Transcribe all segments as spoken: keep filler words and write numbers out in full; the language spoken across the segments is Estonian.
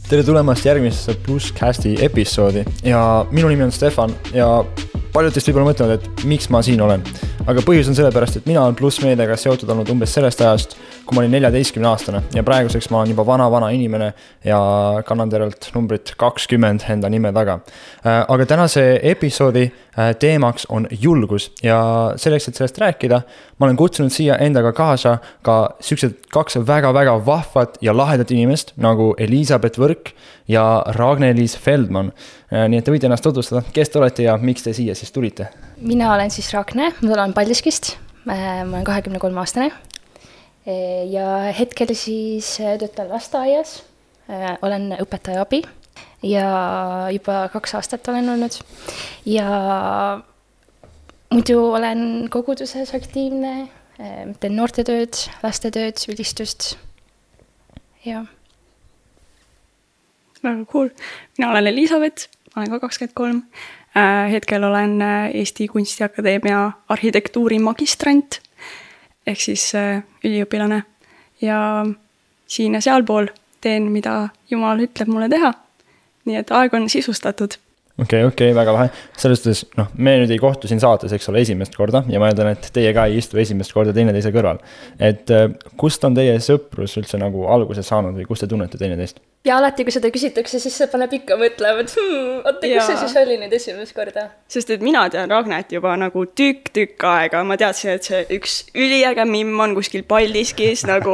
Tere tulemast järgmisesse Pluscasti episoodi ja minu nimi on Stefan ja paljud teist võib-olla mõtlevad, et miks ma siin olen. Aga põhjus on sellepärast, et mina olen Plus Meediaga seotud olnud umbes sellest ajast, kui ma olin neljateistkümne aastane ja praeguseks ma olen juba vana-vana inimene ja kannan tervelt numbrit kakskümmend enda nime taga. Aga tänase episoodi teemaks on julgus ja selleks, et sellest rääkida, ma olen kutsunud siia endaga kaasa ka siuksed kaks väga-väga vahvat ja lahedat inimest nagu Elisabeth Võrk ja Ragne-Liis Feldman. Nii et te võite ennast tutvustada, kes te olete ja miks te siia siis tulite? Mina olen siis Ragne, ma tulen Paldiskist, ma olen kahekümne kolme aastane ja hetkel siis töötan lasteaias, olen õpetaja abi ja juba kaks aastat olen olnud ja muidu olen koguduses aktiivne, teen noortetööd, lastetööd, ülistust ja väga cool. Mina olen Elisabeth, ma olen ka kakskümmend kolm. Hetkel olen Eesti Kunstiakadeemia arhitektuuri magistrant, ehk siis üliõpilane. Ja siin ja sealpool teen, mida Jumal ütleb mulle teha. Nii et aeg on sisustatud. Okei, okay, okei, okay, väga lahe. Selles noh, me nüüd ei kohtu siin saates, eks ole, esimest korda ja ma eeldan, et teie ka ei istu esimest korda teine teise kõrval. Et kust on teie sõprus üldse nagu alguse saanud või kust te tunnete teine teist? Ja alati, kui seda küsitakse, siis see paneb ikka mõtlema, et hmm, oota, kus see siis oli nüüd esimest korda? Sest et mina tean Ragnet juba nagu tükk-tükk aega. Ma teadsin, et see üks üliäge mimm on kuskil Paldiskis nagu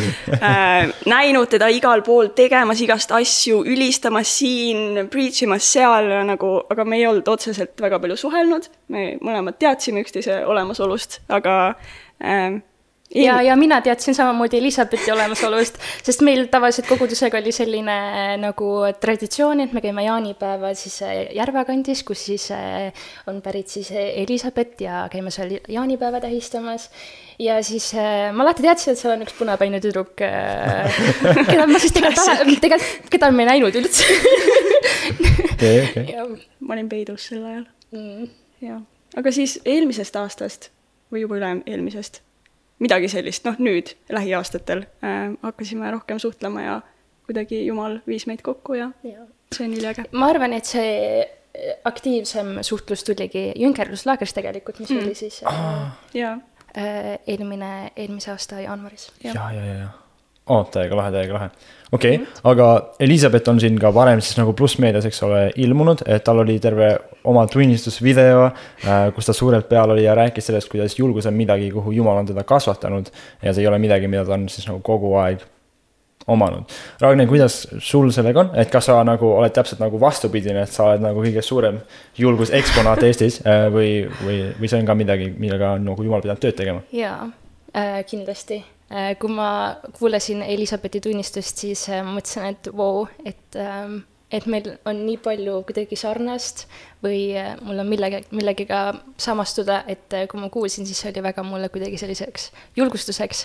äh, näinud teda igal pool tegemas igast asju, ülistamas siin, preachimas seal, nagu, aga me ei olnud otseselt väga palju suhelnud. Me mõlemad teadsime üksteise olemasolust, aga... Äh, Ja, ja mina teadsin samamoodi Elisabethi olemasolust, sest meil tavaliselt kogudusega oli selline nagu traditsioon, et me käime jaanipäeva siis Järvakandis, kus siis on pärit siis Elisabeth ja käime seal jaanipäeva tähistamas. Ja siis ma alati teadsin, et seal on üks punapäine tüdruk, keda ma siis tegelikult, tegelikult keda me ei näinud üldse. Okay, okay. Ja, ma olin peidus sel ajal. Mm. Ja. Aga siis eelmisest aastast või juba üle eelmisest midagi sellist, noh nüüd, lähiaastatel äh, hakkasime rohkem suhtlema ja kuidagi Jumal viis meid kokku ja, ja. See on üliäge. Ma arvan, et see aktiivsem suhtlus tuligi Jünkerluslaagris tegelikult, mis mm. oli siis ah. ja. äh, eelmine, eelmise aasta jaanuaris. Ja, ja, ja, ja. Oh, täiega lahe, täiega lahe. Okei, okay, aga Elisabeth on siin ka varem siis nagu Plus Meedias, eks ole, ilmunud, et tal oli terve oma tunnistusvideo, kus ta suurelt peal oli ja rääkis sellest, kuidas julgus on midagi, kuhu Jumal on teda kasvatanud ja see ei ole midagi, mida ta on siis nagu kogu aeg omanud. Ragne, kuidas sul sellega on? Et kas sa nagu oled täpselt nagu vastupidine, et sa oled nagu kõige suurem julgus eksponaat Eestis või, või, või see on ka midagi, millega nagu Jumal pidanud tööd tegema? Jaa, äh, kindlasti. Kui ma kuulesin Elisabethi tunnistust, siis ma mõtlesin, et wow, et, et meil on nii palju kuidagi sarnast või mul on millegi, millegiga samastuda, et kui ma kuulsin, siis see oli väga mulle kuidagi selliseks julgustuseks.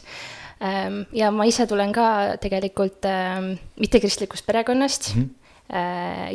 Ja ma ise tulen ka tegelikult mittekristlikust perekonnast mm-hmm.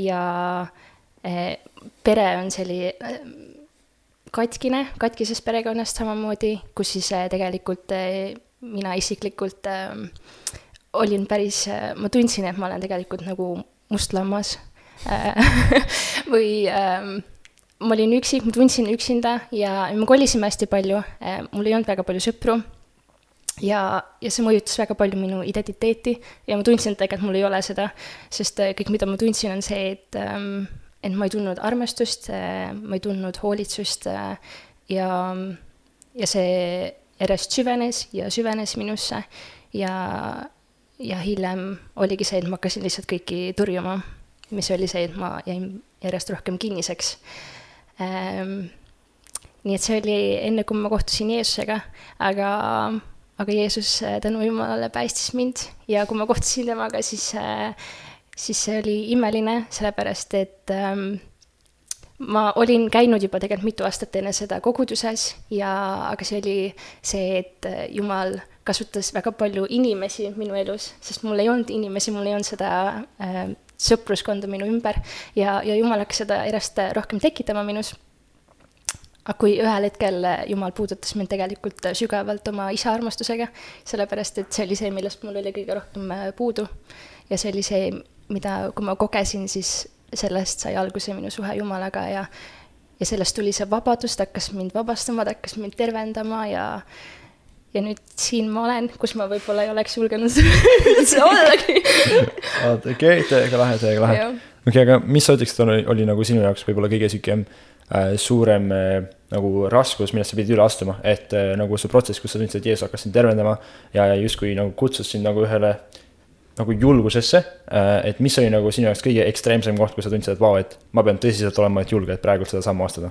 ja pere on selline katkine, katkises perekonnast samamoodi, kus siis tegelikult mina isiklikult äh, olin päris, äh, ma tundsin, et ma olen tegelikult nagu mustlammas äh, või äh, ma olin üksi, ma tundsin üksinda ja me kolisime hästi palju, äh, mul ei olnud väga palju sõpru ja, ja see mõjutas väga palju minu identiteeti ja ma tundsin, et tegelikult mul ei ole seda, sest äh, kõik, mida ma tundsin, on see, et, äh, et ma ei tundnud armastust, äh, ma ei tundnud hoolitsust äh, ja, ja see järjest süvenes ja süvenes minusse ja, ja hiljem oligi see, et ma hakkasin lihtsalt kõiki turjuma, mis oli see, et ma jäin järjest rohkem kinniseks. Ähm, nii et see oli enne, kui ma kohtusin Jeesusega, aga, aga Jeesus tänu Jumalale päästis mind ja kui ma kohtusin temaga, siis, siis see oli imeline, sellepärast, et ähm, ma olin käinud juba tegelikult mitu aastat enne seda koguduses, ja, aga see oli see, et Jumal kasutas väga palju inimesi minu elus, sest mul ei olnud inimesi, mul ei olnud seda äh, sõpruskonda minu ümber ja, ja Jumal hakkas seda järjest rohkem tekitama minus. Aga kui ühel hetkel Jumal puudutas mind tegelikult sügavalt oma isa armastusega, sellepärast et see oli see, millest mul oli kõige rohkem puudu ja see oli see, mida, kui ma kogesin, siis sellest sai alguse minu suhe Jumalaga ja, ja sellest tuli see vabadus, ta hakkas mind vabastama, ta hakkas mind tervendama ja ja nüüd siin ma olen, kus ma võib-olla ei oleks julgenud see ollagi. Okei, okay, täiega lahe, täiega lahe. Okei, okay, aga mis sa ütleks, et oli, oli nagu sinu jaoks võib-olla kõige sükem äh, suurem äh, nagu raskus, millest sa pidid üle astuma, et äh, nagu see protsess, kus sa tundsid, et Jeesus hakkas sind tervendama ja, ja justkui nagu kutsus sind nagu ühele nagu julgusesse, äh, et mis oli nagu sinu jaoks kõige ekstreemsem koht, kus sa tundsid, et vau, et ma pean tõsiselt olema, et julge, et praegult seda sammu astuda?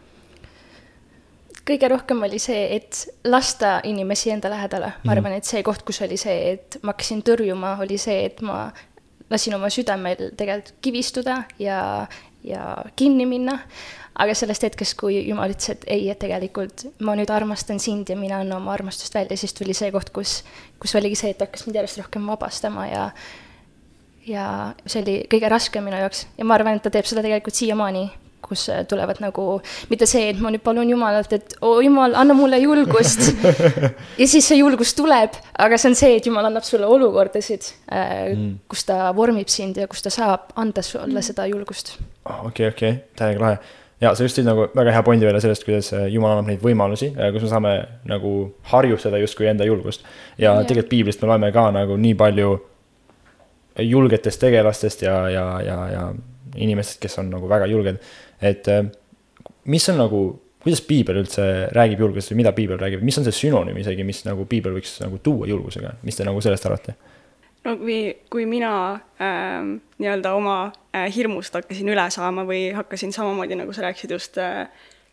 Kõige rohkem oli see, et lasta inimesi enda lähedale. Ma arvan, et see koht, kus oli see, et ma hakkasin tõrjuma, oli see, et ma lasin oma südamel tegelikult kivistuda ja, ja kinni minna. Aga sellest hetkest, kui Jumal ütles, et ei, et tegelikult ma nüüd armastan sind ja mina annan oma armastust välja, siis tuli see koht, kus, kus oligi see, et hakkas mind järjest rohkem vabastama ja, ja see oli kõige raskem minu jaoks. Ja ma arvan, et ta teeb seda tegelikult siiamaani, kus tulevad nagu, mitte see, et ma nüüd palun Jumalalt, et oo Jumal, anna mulle julgust. Ja siis see julgus tuleb, aga see on see, et Jumal annab sulle olukordasid, mm. kus ta vormib sind ja kus ta saab anda sulle mm. seda julgust. Okei, okei, täiega lahe. Ja sa just tõid nagu väga hea pointi välja sellest, kuidas Jumal annab neid võimalusi, kus me saame nagu harjustada justkui enda julgust. Ja, ja. tegelikult Piiblist me loeme ka nagu nii palju julgetest tegelastest ja, ja, ja, ja inimestest, kes on nagu väga julged. Et mis on nagu, kuidas Piibel üldse räägib julgusest või mida Piibel räägib, mis on see sünonüüm isegi, mis nagu Piibel võiks nagu tuua julgusega, mis te nagu sellest arvate? No kui, kui mina äh, nii-öelda oma äh, hirmust hakkasin üle saama või hakkasin samamoodi, nagu sa rääksid just äh,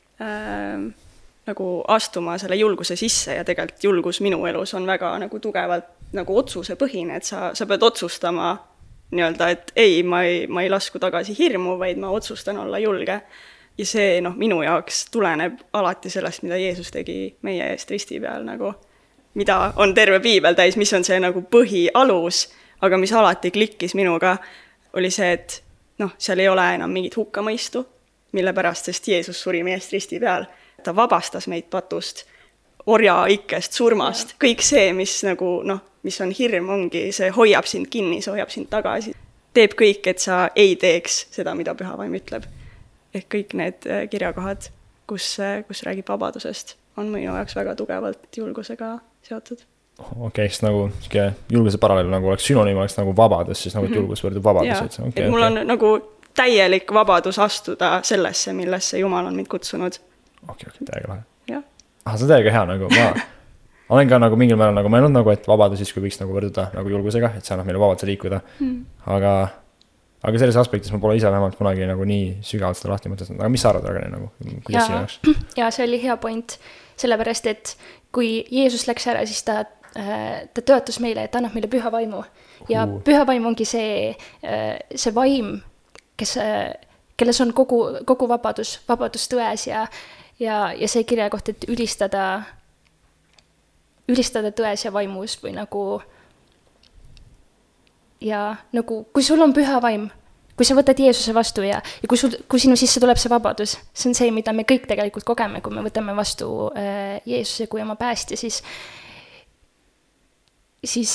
äh, nagu astuma selle julguse sisse ja tegelikult julgus minu elus on väga nagu tugevalt nagu otsuse põhine, et sa, sa pead otsustama nii-öelda, et ei ma, ei, ma ei lasku tagasi hirmu, vaid ma otsustan olla julge. Ja see noh, minu jaoks tuleneb alati sellest, mida Jeesus tegi meie eest risti peal, nagu, mida on terve Piibel täis, mis on see nagu põhialus, aga mis alati klikkis minuga, oli see, et noh, seal ei ole enam mingit hukkamõistu, mille pärast, sest Jeesus suri meie eest risti peal. Ta vabastas meid patust, orja ikkest, surmast, kõik see, mis nagu noh, mis on hirm, ongi, see hoiab sind kinni, see hoiab sind tagasi. Teeb kõik, et sa ei teeks seda, mida Pühavaim ütleb. Ehk kõik need kirjakohad, kus, kus räägib vabadusest, on minu jaoks väga tugevalt julgusega seotud. Okei, okay, siis nagu julguse paralleel nagu oleks sünonüüm, oleks nagu vabadus, siis nagu julgus võrdub vabadus. Okay, et mul okay. on nagu täielik vabadus astuda sellesse, millesse Jumal on mind kutsunud. Okei, okay, okay, täiega lahe. Jah. Ah, see on täiega hea, nagu ma olen ka nagu mingil määral nagu mõelnud, nagu, et vabadus siis, kui võiks nagu võrduda nagu julgusega, et see annab meile vabaduse liikuda. Mm. Aga, aga selles aspektis ma pole ise vähemalt kunagi nagu nii sügavalt seda lahti mõtestanud. Aga mis sa arvad, Ragane, nagu, kuidas ja, ja see oli hea point, sellepärast, et kui Jeesus läks ära, siis ta, ta töötas meile, et annab meile püha vaimu. Ja uh. püha vaim ongi see, see vaim, kes, kelles on kogu, kogu vabadus, vabadus tões ja, ja, ja see kirja koht, et ülistada ülistada tões ja vaimus või nagu ja nagu, kui sul on püha vaim, kui sa võtad Jeesuse vastu ja, ja kui, sul, kui sinu sisse tuleb see vabadus, see on see, mida me kõik tegelikult kogeme, kui me võtame vastu äh, Jeesuse kui oma päästja, siis siis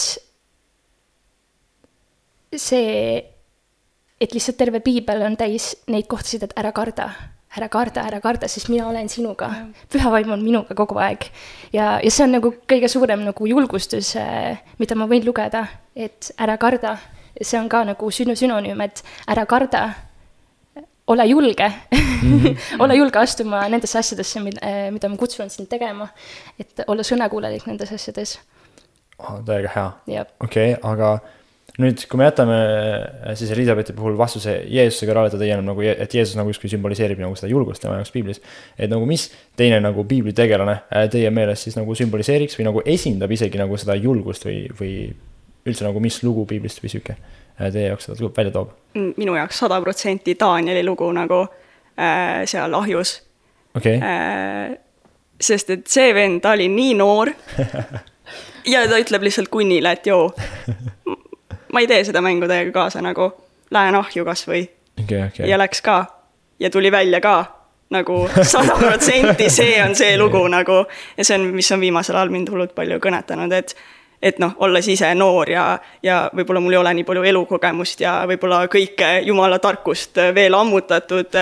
see, et lihtsalt terve Piibel on täis neid kohtasid, et ära karda ära karda, ära karda, sest mina olen sinuga. Püha vaim on minuga kogu aeg. Ja, ja see on nagu kõige suurem nagu julgustus, mida ma võin lugeda, et ära karda. See on ka nagu sünonüüm, et ära karda, ole julge. Mm-hmm. ole julge astuma nendesse asjadesse, mida ma kutsun sind tegema, et olla sõnakuulelik nendes asjades. Oh, täiega hea. Yep. Okei, okay, aga nüüd, kui me jätame siis Elisabethi puhul vastuse Jeesuse kõrval, et, nagu, et Jeesus nagu justkui sümboliseerib nagu seda julgust tema jaoks Piiblis, et nagu mis teine nagu Piibli tegelane teie meelest siis nagu sümboliseeriks või nagu esindab isegi nagu seda julgust või, või üldse nagu mis lugu Piiblist või süke teie jaoks seda välja toob? Minu jaoks sada protsenti Danieli lugu nagu äh, seal ahjus. Okay. Äh, sest et see vend, ta oli nii noor ja ta ütleb lihtsalt kunnile, et joo, ma ei tee seda mängu teiega kaasa, nagu lähen ahju kas või. Okay, okay. Ja läks ka. Ja tuli välja ka. Nagu sada protsenti see on see lugu nagu. Ja see on, mis on viimasel ajal mind hullult palju kõnetanud, et, et noh, olles ise noor ja, ja võib-olla mul ei ole nii palju elukogemust ja võib-olla kõike jumala tarkust veel ammutatud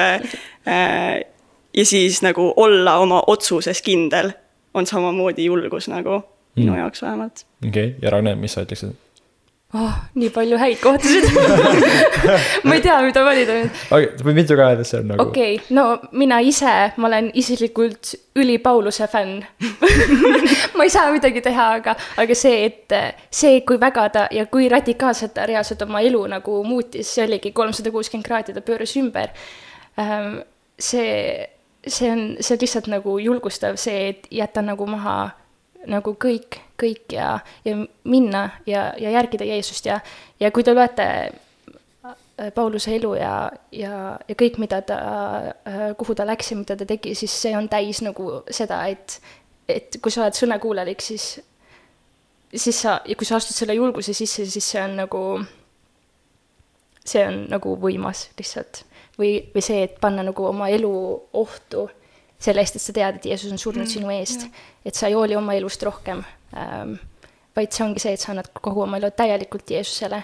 ja siis nagu olla oma otsuses kindel on samamoodi julgus nagu mm. minu jaoks vähemalt. Okei, okay. Ja Ragne, mis sa ütleksid? Oh, nii palju häid kohtasid. Ma ei tea, mida valida nüüd. Okay, või mitu ka öelda see on nagu? Okei, okay, no mina ise, ma olen isiklikult üli Pauluse fänn. Ma ei saa midagi teha, aga, aga see, et see, kui väga ta ja kui radikaalselt ta reaalselt oma elu nagu muutis, see oligi kolmsada kuuskümmend kraadi, ta pööras ümber. See, see on, see on lihtsalt nagu julgustav see, et jätta nagu maha nagu kõik, kõik ja, ja minna ja, ja järgida Jeesust ja, ja kui te loete Pauluse elu ja, ja, ja kõik, mida ta, kuhu ta läks ja mida ta tegi, siis see on täis nagu seda, et, et kui sa oled sõnakuulelik, siis, siis sa, ja kui sa astud selle julguse sisse, siis see on nagu, see on nagu võimas lihtsalt. Või, või see, et panna nagu oma elu ohtu selle eest, et sa tead, et Jeesus on surnud mm, sinu eest, ja. Et sa ei hooli oma elust rohkem, ähm, vaid see ongi see, et sa annad kogu oma elu täielikult Jeesusele.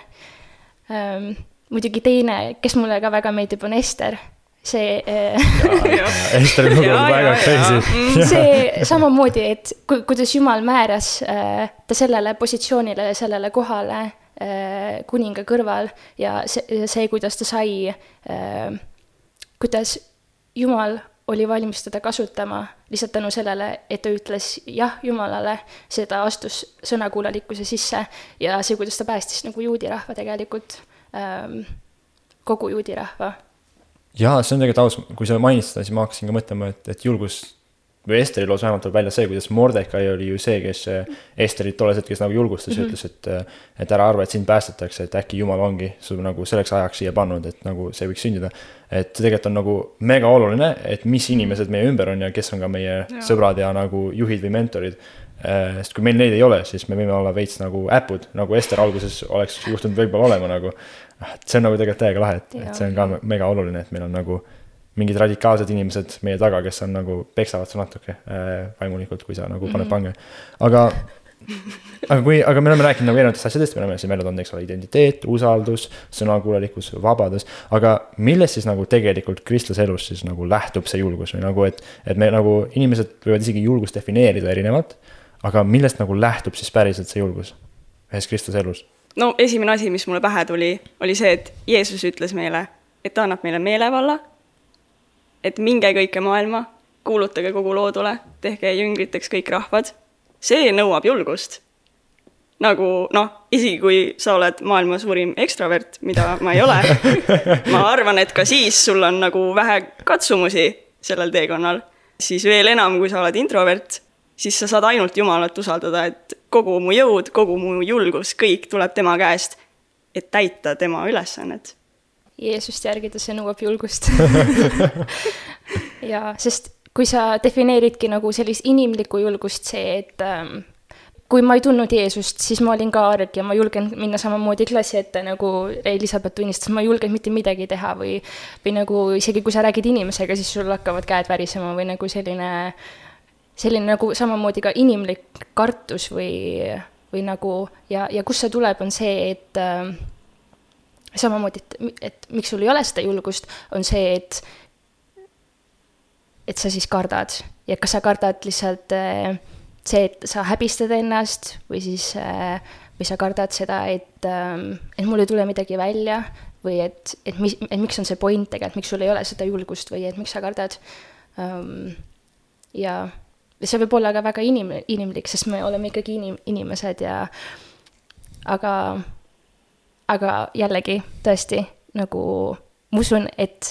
Ähm, muidugi teine, kes mulle ka väga meeldib, on Ester. See, äh, ja, ja. Ester on väga crazy. See samamoodi, et ku, kuidas Jumal määras äh, ta sellele positsioonile, sellele kohale äh, kuninga kõrval ja see, see, kuidas ta sai, äh, kuidas Jumal oli valmis teda kasutama lihtsalt tänu sellele, et ta ütles jah Jumalale, seda astus sõnakuulelikkuse sisse ja see, kuidas ta päästis nagu juudi rahva tegelikult, ähm, kogu juudi rahva. Jaa, see on tegelikult aus, kui sa mainid seda, siis ma hakkasin ka mõtlema, et, et julgus või Esteri loos vähemalt tuleb välja see, kuidas Mordekai oli ju see, kes Esterit tolles hetkes nagu julgustas ja mm-hmm. ütles, et, et ära arva, et sind päästetakse, et äkki Jumal ongi sul nagu selleks ajaks siia pannud, et nagu see võiks sündida. Et tegelikult on nagu mega oluline, et mis inimesed meie ümber on ja kes on ka meie ja. Sõbrad ja nagu juhid või mentorid. Sest kui meil neid ei ole, siis me võime olla veits nagu äpud, nagu Ester alguses oleks juhtunud võib-olla olema nagu. See on nagu tegelikult täiega lahe, et, et see on ka mega oluline, et meil on nagu mingid radikaalsed inimesed meie taga, kes on nagu peksavad su natuke äh, vaimulikult, kui sa nagu paned pange. Aga, aga, kui, aga me oleme rääkinud nagu erinevatest asjadest, me oleme siin välja toonud, eks ole, identiteet, usaldus, sõnakuulelikkus, vabadus, aga millest siis nagu tegelikult kristlase elus siis nagu lähtub see julgus või nagu, et, et me nagu inimesed võivad isegi julgust defineerida erinevalt, aga millest nagu lähtub siis päriselt see julgus ühes kristlase elus? No esimene asi, mis mulle pähe tuli, oli see, et Jeesus ütles meile, et ta annab meile meelevalla, et minge kõike maailma, kuulutage kogu loodule, tehke jüngriteks kõik rahvad. See nõuab julgust. Nagu, noh, isegi kui sa oled maailma suurim ekstravert, mida ma ei ole, ma arvan, et ka siis sul on nagu vähe katsumusi sellel teekonnal. Siis veel enam, kui sa oled introvert, siis sa saad ainult Jumalat usaldada, et kogu mu jõud, kogu mu julgus, kõik tuleb tema käest, et täita tema ülesannet. Jeesust järgida, see nõuab julgust. Ja, sest kui sa defineeridki nagu sellist inimlikku julgust see, et ähm, kui ma ei tundnud Jeesust, siis ma olin ka arg ja ma julgen minna samamoodi klassi ette, nagu Elisabeth tunnistas, ma julgen mitte midagi teha või, või nagu isegi kui sa räägid inimesega, siis sul hakkavad käed värisema või nagu selline, selline nagu samamoodi ka inimlik kartus või, või nagu, ja, ja kus see tuleb, on see, et ähm, samamoodi, et, et miks sul ei ole seda julgust, on see, et, et sa siis kardad. Ja kas sa kardad lihtsalt see, et sa häbistad ennast või siis või sa kardad seda, et, et mul ei tule midagi välja või et, et, mis, et miks on see point tegelikult, miks sul ei ole seda julgust või et miks sa kardad. Ja see võib olla ka väga inim, inimlik, sest me oleme ikkagi inim, inimesed ja aga Aga jällegi, tõesti, nagu ma usun, et,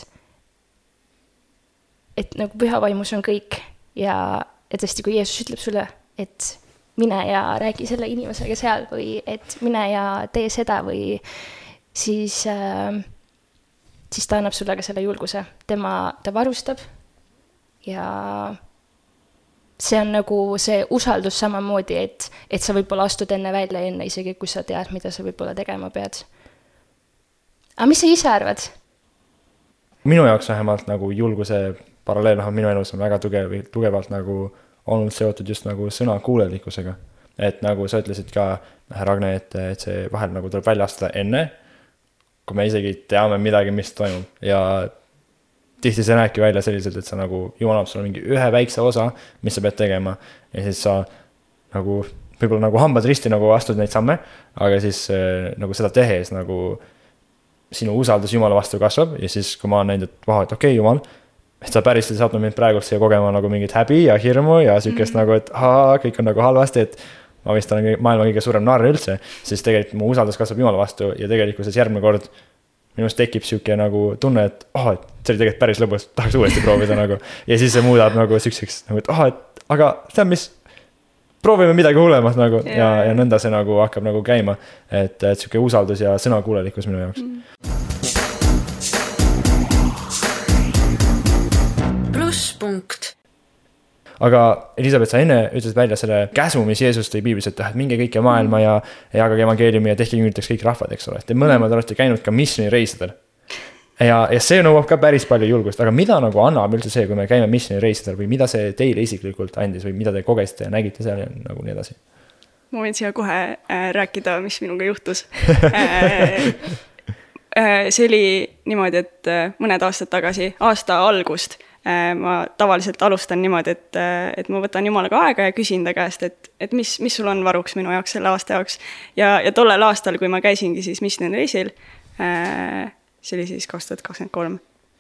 et nagu püha vaimus on kõik ja, ja tõesti, kui Jeesus ütleb sulle, et mine ja räägi selle inimesega seal või et mine ja tee seda või siis, äh, siis ta annab sulle ka selle julguse. Tema, ta varustab ja see on nagu see usaldus samamoodi, et, et sa võib-olla astud enne välja enne, isegi kui sa tead, mida sa võib-olla tegema pead. Aga mis sa ise arvad? Minu jaoks vähemalt nagu julguse paralleel, minu elus on väga tugev, tugevalt nagu olnud seotud just nagu sõnakuulelikkusega. et nagu sa ütlesid ka, Ragne, et, et see vahel nagu tuleb välja astuda enne, kui me isegi teame midagi, mis toimub ja tihti see näebki välja selliselt, et sa nagu jumal annab sulle mingi ühe väikse osa, mis sa pead tegema ja siis sa nagu võib-olla nagu hambad risti nagu astud neid samme, aga siis nagu seda tehes nagu sinu usaldus Jumala vastu kasvab ja siis kui ma olen näinud, et vaha, et okei okay, Jumal, et sa päris saatnud mind praegu siia kogema nagu mingit häbi ja hirmu ja sükest mm-hmm. nagu, et haa, kõik on nagu halvasti, et ma vist olen maailma kõige suurem narr üldse, siis tegelikult mu usaldus kasvab Jumala vastu ja tegelikult siis järgmine kord minust tekib siuke nagu tunne, et oh, et see oli tegelikult päris lõbus, tahaks uuesti proovida nagu ja siis see muudab nagu sükseks, nagu, et oh, et aga see on mis, proovime midagi hullemat nagu yeah. ja, ja nõnda see nagu hakkab nagu käima, et, et siuke usaldus ja sõnakuulelikkus minu jaoks. Plusspunkt. Aga Elisabeth, sa enne ütlesid välja selle käsu, mis Jeesus tõi piiblis, et minge kõike maailma ja jagage evangeeliumi ja tehke jüngriteks kõik rahvad, eks ole. Te mõlemad olete käinud ka missioonireisidel. Ja, ja see nõuab ka päris palju julgust, aga mida nagu annab üldse see, kui me käime missioonireisidel või mida see teile isiklikult andis või mida te kogesite ja nägite seal ja nagu nii edasi? Ma võin siia kohe äh, rääkida, mis minuga juhtus. äh, äh, see oli niimoodi, et äh, mõned aastad tagasi, aasta algust, ma tavaliselt alustan niimoodi, et, et ma võtan Jumalaga aega ja küsin ta käest, et, et mis, mis sul on varuks minu jaoks selle aasta jaoks. Ja, ja tollel aastal, kui ma käisingi siis missioonireisil, see oli siis kaks tuhat kakskümmend kolm.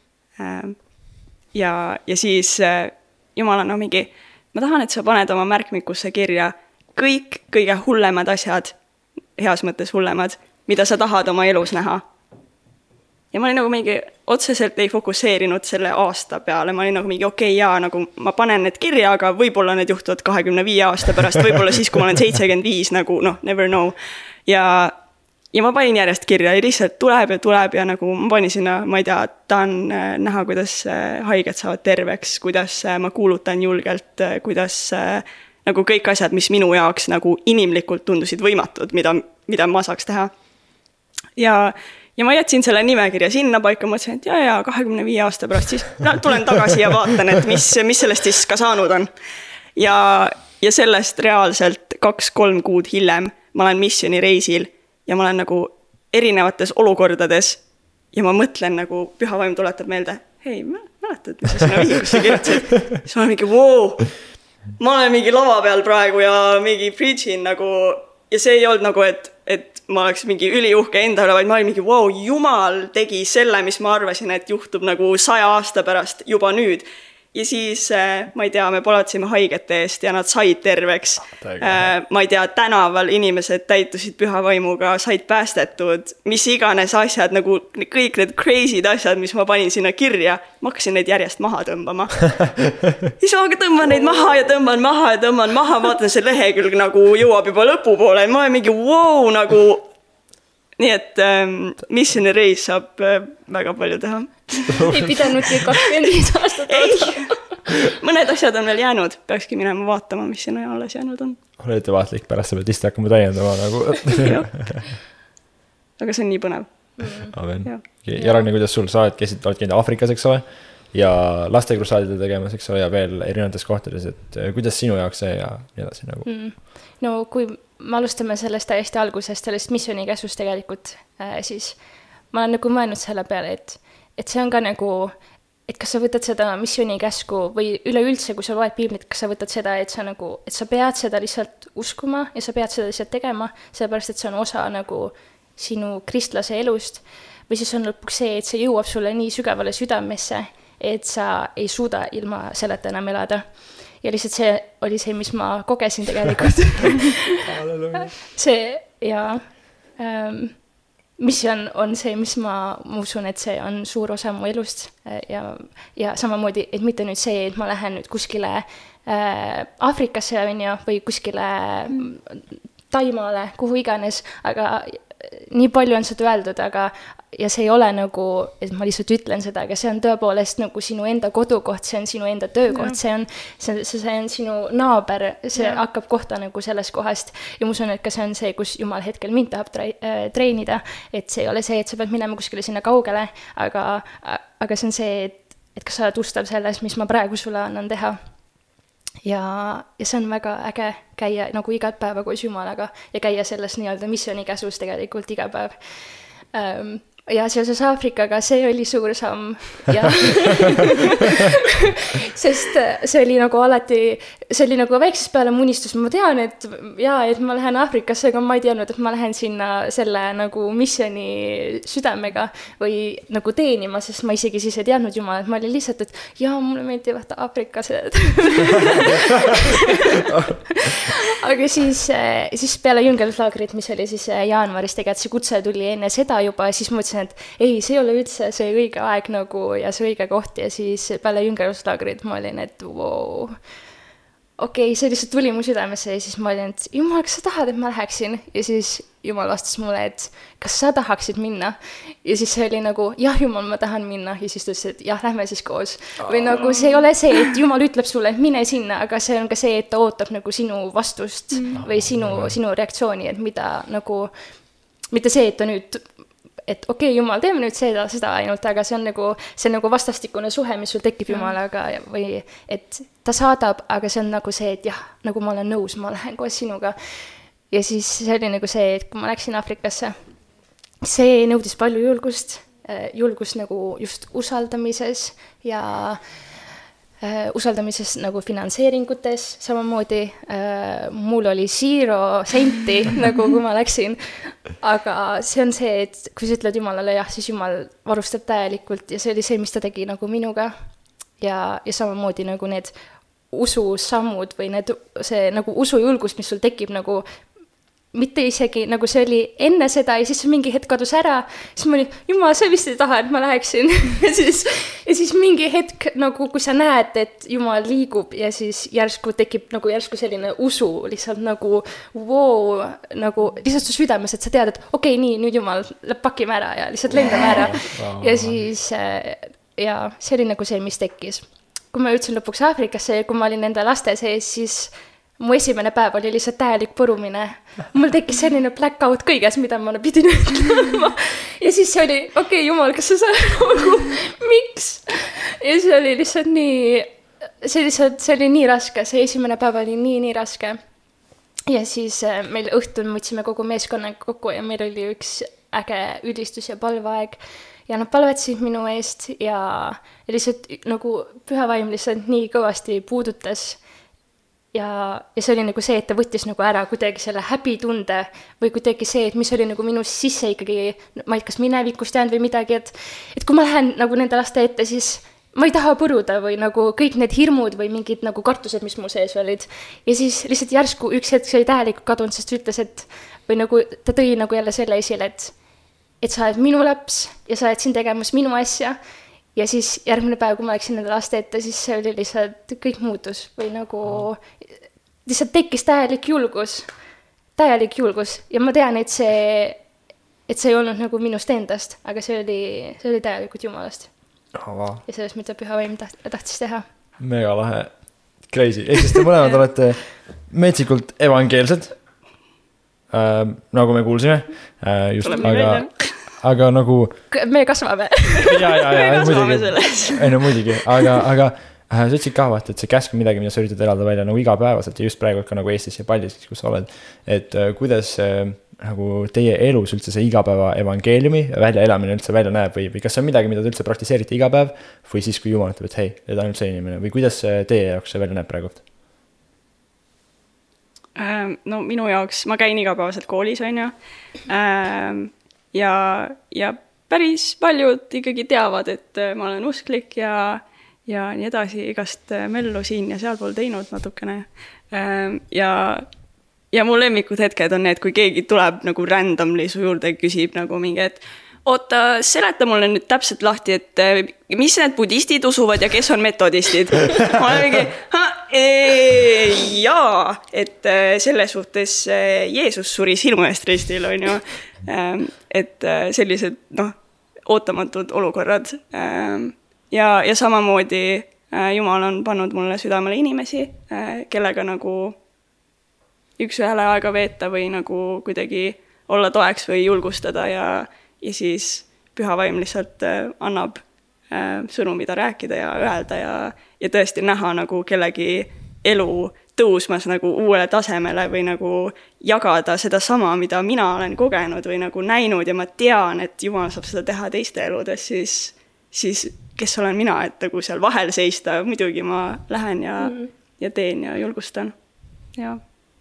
Ja, ja siis Jumal on no, mingi, ma tahan, et sa paned oma märkmikusse kirja kõik kõige hullemad asjad, heas mõttes hullemad, mida sa tahad oma elus näha. Ja ma olin nagu mingi, otseselt ei fokusseerinud selle aasta peale, ma olin nagu mingi okei, okay, jaa, nagu ma panen need kirja, aga võib-olla need juhtuvad kahekümne viie aasta pärast, võib-olla siis, kui ma olen seitsekümmend viis, nagu noh, never know. Ja, ja ma panin järjest kirja ja lihtsalt tuleb ja tuleb ja nagu ma panin sinna, ma ei tea, tahan näha, kuidas haiged saavad terveks, kuidas ma kuulutan julgelt, kuidas nagu kõik asjad, mis minu jaoks nagu inimlikult tundusid võimatud, mida, mida ma saaks teha. Ja Ja ma jätsin selle nimekirja sinna paika, mõtlesin, et jaa, jaa, kahekümne viie aasta pärast siis no, tulen tagasi ja vaatan, et mis, mis sellest siis ka saanud on. Ja, ja sellest reaalselt kaks-kolm kuud hiljem ma olen missioonireisil ja ma olen nagu erinevates olukordades ja ma mõtlen nagu püha vaim tuletab meelde, hei, mäletad, mis sa sinna vihikusse kirjutasid? Siis ma olen mingi, wow, ma olen mingi lava peal praegu ja mingi preachin nagu, ja see ei olnud nagu, et et ma oleks mingi üliuhke enda üle, vaid ma olin mingi, wow, Jumal tegi selle, mis ma arvasin, et juhtub nagu saja aasta pärast juba nüüd. Ja siis, ma ei tea, me palatsime haigete eest ja nad said terveks. Ma ei tea, tänaval inimesed täitusid püha vaimuga, said päästetud, mis iganes asjad, nagu kõik need crazy asjad, mis ma panin sinna kirja, ma hakkasin neid järjest maha tõmbama. Siis ma tõmban neid maha ja tõmban maha ja tõmban maha, vaatan see lehekülg nagu jõuab juba lõpupoole, ma olen mingi wow, nagu nii et ähm, missioonireis saab äh, väga palju teha. Ei pidanudki kakskümmend viis aastat oota. Mõned asjad on veel jäänud, peakski minema vaatama, mis siin alles jäänud on. Ole ettevaatlik, pärast sa pead lihtsalt hakkama täiendama nagu. Aga see on nii põnev. Amen. Ja, ja Ragnar, kuidas sul, sa oled käinud, oled käinud Aafrikas, eks ole, ja lastekrusaadide tegemas, eks ole, ja veel erinevates kohtades, et kuidas sinu jaoks see ja nii edasi nagu? Mm. No kui me alustame sellest täiesti algusest, sellest missioonikäsust tegelikult, äh, siis ma olen nagu mõelnud selle peale, et, et see on ka nagu, et kas sa võtad seda missioonikäsku või üleüldse, kui sa loed piiblit, kas sa võtad seda, et sa nagu, et sa pead seda lihtsalt uskuma ja sa pead seda lihtsalt tegema, sellepärast, et see on osa nagu sinu kristlase elust, või siis on lõpuks see, et see jõuab sulle nii sügavale südamesse, et sa ei suuda ilma selleta enam elada. Ja lihtsalt see oli see, mis ma kogesin tegelikult. see ja ähm, missioon on see, mis ma, ma usun, et see on suur osa mu elust ja, ja samamoodi, et mitte nüüd see, et ma lähen nüüd kuskile äh, Aafrikasse või kuskile Taimaale, kuhu iganes, aga nii palju on seda öeldud, aga ja see ei ole nagu, et ma lihtsalt ütlen seda, aga see on tõepoolest nagu sinu enda kodukoht, see on sinu enda töökoht, see on, see, see on sinu naaber, see ja. Hakkab kohta nagu sellest kohast ja ma usun, et ka see on see, kus Jumal hetkel mind tahab treenida, et see ei ole see, et sa pead minema kuskile sinna kaugele, aga, aga see on see, et, et kas sa oled ustav selles, mis ma praegu sulle annan teha. ja, ja see on väga äge käia nagu igat päeva koos Jumalaga ja käia selles nii-öelda missiooni käsus tegelikult iga päev. Um, ja seoses Aafrikaga see oli suur samm ja sest see oli nagu alati, see oli nagu väiksest peale mu unistus, ma tean, et jaa, et ma lähen Aafrikasse, aga ma ei teadnud, et ma lähen sinna selle nagu missiooni südamega või nagu teenima, sest ma isegi siis ei teadnud Jumalat, ma olin lihtsalt, et jaa, mulle meeldivad Aafrikased. aga siis, siis peale jüngeluslaagrit, mis oli siis jaanuaris, tegelikult see kutse tuli enne seda juba, siis mõtlesin, et ei, see ei ole üldse see õige aeg nagu ja see õige koht ja siis peale jüngeluslaagrit ma olin, et wow, okei okay,, see lihtsalt tuli mu südamesse ja siis ma olin, et Jumal, kas sa tahad, et ma läheksin? Ja siis Jumal vastas mulle, et kas sa tahaksid minna? Ja siis see oli nagu, jah, Jumal, ma tahan minna. Ja siis ta ütles, et jah, lähme siis koos. Või nagu see ei ole see, et Jumal ütleb sulle, et mine sinna, aga see on ka see, et ta ootab nagu sinu vastust või sinu, sinu reaktsiooni, et mida nagu, mitte see, et ta nüüd et okei, okay, Jumal, teeme nüüd seda, seda ainult, aga see on nagu, see on nagu vastastikune suhe, mis sul tekib Jumalaga või et ta saadab, aga see on nagu see, et jah, nagu ma olen nõus, ma lähen koos sinuga. Ja siis see oli nagu see, et kui ma läksin Aafrikasse, see nõudis palju julgust, julgust nagu just usaldamises ja Uh, usaldamises nagu finantseeringutes samamoodi. Uh, mul oli zero senti nagu kui ma läksin, aga see on see, et kui sa ütled Jumalale jah, siis Jumal varustab täielikult ja see oli see, mis ta tegi nagu minuga ja, ja samamoodi nagu need ususammud või need, see nagu usujulgust, mis sul tekib nagu mitte isegi, nagu see oli enne seda ja siis mingi hetk kadus ära, siis ma olin, Jumal, sa vist ei taha, et ma läheksin. ja, siis, ja siis mingi hetk, nagu kui sa näed, et Jumal liigub ja siis järsku tekib nagu järsku selline usu, lihtsalt nagu wow, nagu lihtsalt su südames, et sa tead, et okei, okay, nii, nüüd Jumal, pakime ära ja lihtsalt lendame ära. ja siis, ja see oli nagu see, mis tekkis. Kui ma jõudsin lõpuks Aafrikasse ja kui ma olin enda laste sees, siis mu esimene päev oli lihtsalt täielik põrumine. Mul tekkis selline blackout kõiges, mida ma pidin ütlema. Ja siis see oli, okei, okay, Jumal, kas sa saad nagu, miks? Ja see oli lihtsalt nii, see, lihtsalt, see oli nii raske, see esimene päev oli nii, nii raske. Ja siis meil õhtul võtsime kogu meeskonnaga kokku ja meil oli üks äge ülistus ja palveaeg. Ja nad palvetasid minu eest ja lihtsalt nagu püha vaim lihtsalt nii kõvasti puudutas. Ja, ja see oli nagu see, et ta võttis nagu ära kuidagi selle häbitunde või kuidagi see, et mis oli nagu minu sisse ikkagi, ma ei kas minevikust jäänud või midagi, et, et kui ma lähen nagu nende laste ette, siis ma ei taha põruda või nagu kõik need hirmud või mingid nagu kartused, mis mu sees olid. Ja siis lihtsalt järsku üks hetk see oli tähelikult kadunud, sest ütles, et või nagu ta tõi nagu jälle selle esile, et, et sa oled minu laps ja sa oled siin tegemas minu asja. Ja siis järgmine päev, kui ma läksin nende laste ette, siis see oli lihtsalt kõik muutus või nagu lihtsalt tekkis täielik julgus, täielik julgus ja ma tean, et see, et see ei olnud nagu minust endast, aga see oli, see oli täielikult Jumalast. Oh, wow. Ja sellest, mida püha vaim taht, tahtis teha. Mega lahe, crazy. Ehk siis te mõlemad olete metsikult evangeelsed, äh, nagu me kuulsime. Äh, just, aga... aga nagu me kasvame ja, ja, ja, me kasvame selles ei no muidugi, aga, aga äh, sa ütlesid ka vaata, et see käsk on midagi, mida sa üritad elada välja nagu igapäevaselt ja just praegu ka nagu Eestis ja Paldiskis, kus sa oled, et äh, kuidas äh, nagu teie elus üldse see igapäeva evangeeliumi välja elamine üldse välja näeb või, või kas see on midagi, mida te üldse praktiseerite iga päev või siis, kui Jumal ütleb, et hei, et ainult see inimene või kuidas teie jaoks see välja näeb praegu? Ähm, no minu jaoks, ma käin igapäevaselt koolis, on ju. Ähm, Ja, ja päris paljud ikkagi teavad, et ma olen usklik ja, ja nii edasi igast mellu siin ja sealpool teinud natukene. Ja, ja mu lemmikud hetked on need, kui keegi tuleb nagu randomly su juurde ja küsib nagu mingi, et oota, seleta mulle nüüd täpselt lahti, et mis need budistid usuvad ja kes on metodistid. Ma olen mingi, ha, ee, jaa, et selles suhtes Jeesus suris ilmu eest ristil, on ju. Et sellised, noh, ootamatud olukorrad. Ja, ja samamoodi Jumal on pannud mulle südamele inimesi, kellega nagu üks ühele aega veeta või nagu kuidagi olla toeks või julgustada ja ja siis püha vaim lihtsalt annab sõnu, mida rääkida ja öelda ja, ja tõesti näha nagu kellegi elu tõusmas nagu uuele tasemele või nagu jagada seda sama, mida mina olen kogenud või nagu näinud ja ma tean, et Jumal saab seda teha teiste eludes, siis, siis kes olen mina, et nagu seal vahel seista, muidugi ma lähen ja, mm. ja teen ja julgustan. Ja.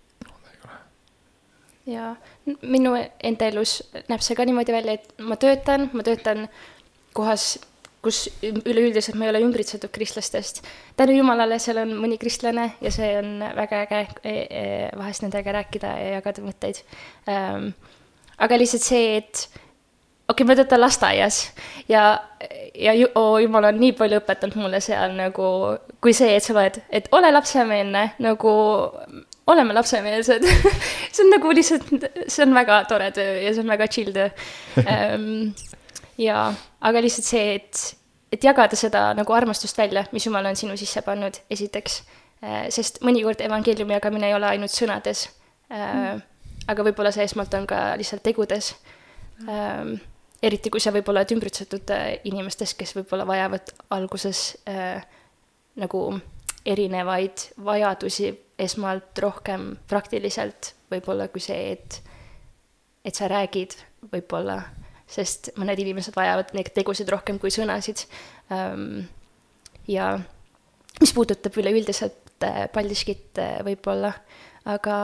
ja minu enda elus näeb see ka niimoodi välja, et ma töötan, ma töötan kohas, kus üleüldiselt ma ei ole ümbritsetud kristlastest. Tänu Jumalale seal on mõni kristlane ja see on väga äge vahest nendega rääkida ja jagada mõtteid. Ähm, aga lihtsalt see, et okei, okay, ma töötan lasteaias ja, ja ju, oh, Jumal on nii palju õpetanud mulle seal nagu, kui see, et sa loed, et ole lapsemeelne, nagu oleme lapsemeelsed. see on nagu lihtsalt, see on väga tore töö ja see on väga chill töö. Ähm, ja, aga lihtsalt see, et, et jagada seda nagu armastust välja, mis Jumal on sinu sisse pannud esiteks, sest mõnikord evangeeliumi jagamine ei ole ainult sõnades, mm. aga võib-olla see esmalt on ka lihtsalt tegudes, mm. eriti kui sa võib-olla oled ümbritsetud inimestest, kes võib-olla vajavad alguses äh, nagu erinevaid vajadusi esmalt rohkem praktiliselt, võib-olla kui see, et, et sa räägid võib-olla, sest mõned inimesed vajavad neid tegusid rohkem kui sõnasid. Ja mis puudutab üleüldiselt paldiskit võib-olla, aga,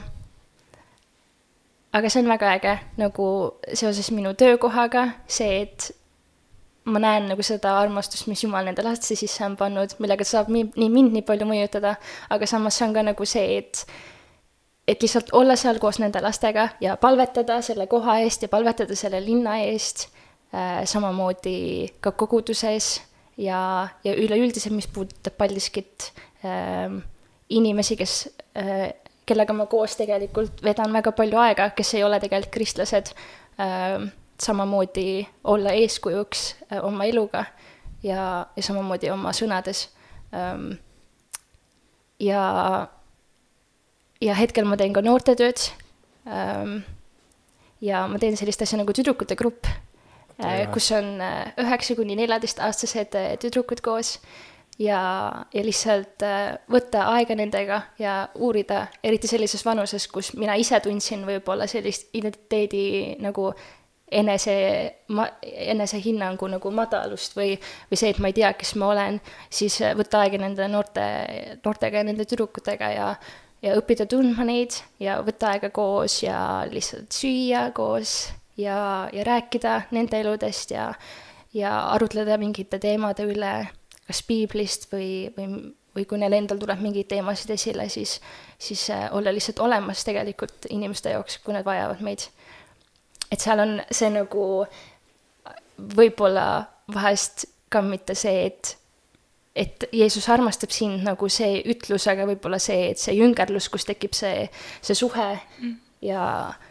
aga see on väga äge nagu seoses minu töökohaga, see, et ma näen nagu seda armastust, mis Jumal nende laste sisse on pannud, millega saab nii, nii mind nii palju mõjutada, aga samas see on ka nagu see, et et lihtsalt olla seal koos nende lastega ja palvetada selle koha eest ja palvetada selle linna eest, äh, samamoodi ka koguduses ja, ja üleüldiselt, mis puudutab paldiskit äh, inimesi, kes, äh, kellega ma koos tegelikult vedan väga palju aega, kes ei ole tegelikult kristlased, äh, samamoodi olla eeskujuks äh, oma eluga ja, ja samamoodi oma sõnades. Ähm, ja Ja hetkel ma teen ka noortetööd ähm, ja ma teen sellist asja nagu tüdrukute grupp, äh, kus on üheksa kuni neljateist aastased tüdrukud koos ja, ja lihtsalt äh, võtta aega nendega ja uurida, eriti sellises vanuses, kus mina ise tundsin võib-olla sellist identiteedi nagu enese, ma, enese hinnangu nagu madalust või, või see, et ma ei tea, kes ma olen, siis võtta aega nende noorte, noortega ja nende tüdrukutega ja ja õppida tundma neid ja võtta aega koos ja lihtsalt süüa koos ja, ja rääkida nende eludest ja, ja arutleda mingite teemade üle, kas piiblist või, või, või kui neil endal tuleb mingeid teemasid esile, siis, siis olla lihtsalt olemas tegelikult inimeste jaoks, kui nad vajavad meid. Et seal on see nagu võib-olla vahest ka mitte see, et et Jeesus armastab sind nagu see ütlus, aga võib-olla see, et see jüngerlus, kus tekib see, see suhe mm. ja,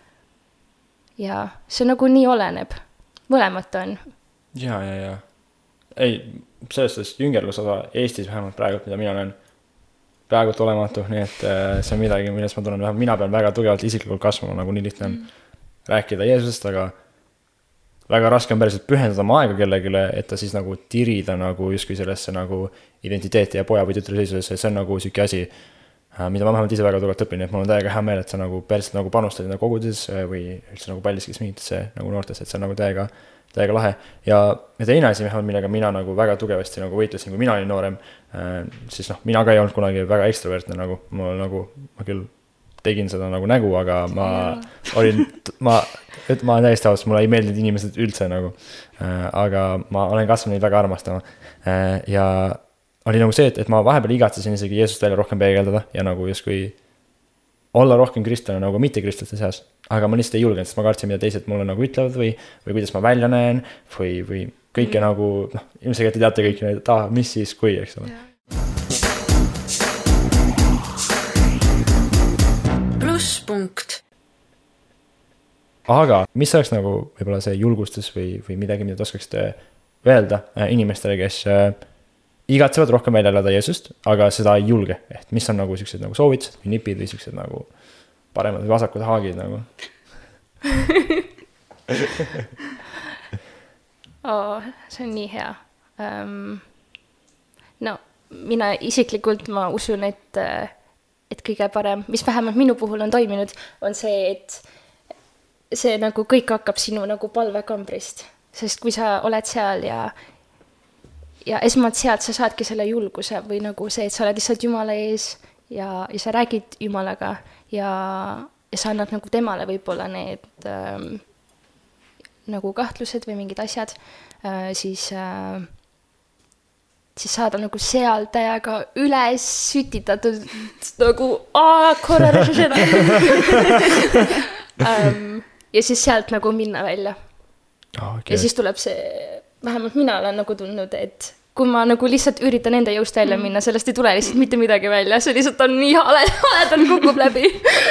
ja see nagu nii oleneb. Mõlemat on. Ja, ja, ja. Ei, sellest jüngerlus osa Eestis vähemalt praegu, mida mina olen praegult olematu, nii et see on midagi, millest ma tunnen, mina pean väga tugevalt isiklikult kasvama, nagu nii lihtne mm. rääkida Jeesusest, aga väga raske on päriselt pühendada oma aega kellegile, et ta siis nagu tirida nagu justkui sellesse nagu identiteeti ja poja või tütre seisuses, see on nagu süki asi, mida ma vähemalt ise väga tugevalt õpin, et mul on täiega hea meel, et sa nagu päriselt nagu panustad enda kogudes või üldse nagu paldiskis mingitesse nagu noortes, et see on nagu täiega, täiega lahe. Ja, ja teine asi, millega mina nagu väga tugevasti nagu võitlesin, kui mina olin noorem, siis noh, mina ka ei olnud kunagi väga ekstravertne nagu, ma nagu, ma küll tegin seda nagu nägu, aga ma olin, ma, et ma olen täiesti aus, mulle ei meeldinud inimesed üldse nagu, aga ma olen kasvanud neid väga armastama. Ja oli nagu see, et, et ma vahepeal igatsesin isegi Jeesust välja rohkem peegeldada ja nagu justkui olla rohkem kristlane nagu mitte kristlaste seas, aga ma lihtsalt ei julgenud, sest ma kartsin, mida teised mulle nagu ütlevad või, või kuidas ma välja näen või, või kõike mm. nagu, noh, ilmselt te teate kõiki neid, et ah, mis siis kui, eks ole. Punkt. Aga mis oleks nagu võib-olla see julgustus või, või midagi, mida te oskaksite öelda inimestele, kes igatsevad rohkem välja elada Jeesust, aga seda ei julge, et mis on nagu sellised nagu soovitused või nipid või sellised nagu paremad või vasakud haagid nagu? oh, see on nii hea. Um, no, mina isiklikult ma usun, et, et kõige parem, mis vähemalt minu puhul on toiminud, on see, et see nagu kõik hakkab sinu nagu palvekambrist. Sest kui sa oled seal ja, ja esmalt sealt sa saadki selle julguse või nagu see, et sa oled lihtsalt Jumala ees ja, ja sa räägid Jumalaga ja, ja sa annad nagu temale võib-olla need ähm, nagu kahtlused või mingid asjad, äh, siis, äh, siis saada nagu seal täiega üles sütitatud nagu aah, korra režiseda. ähm, ja siis sealt nagu minna välja. Oh, okay. Ja siis tuleb see, vähemalt mina olen nagu tundnud, et kui ma nagu lihtsalt üritan enda jõust välja minna, sellest ei tule lihtsalt mitte midagi välja, see lihtsalt on nii hale, haledalt kukub läbi.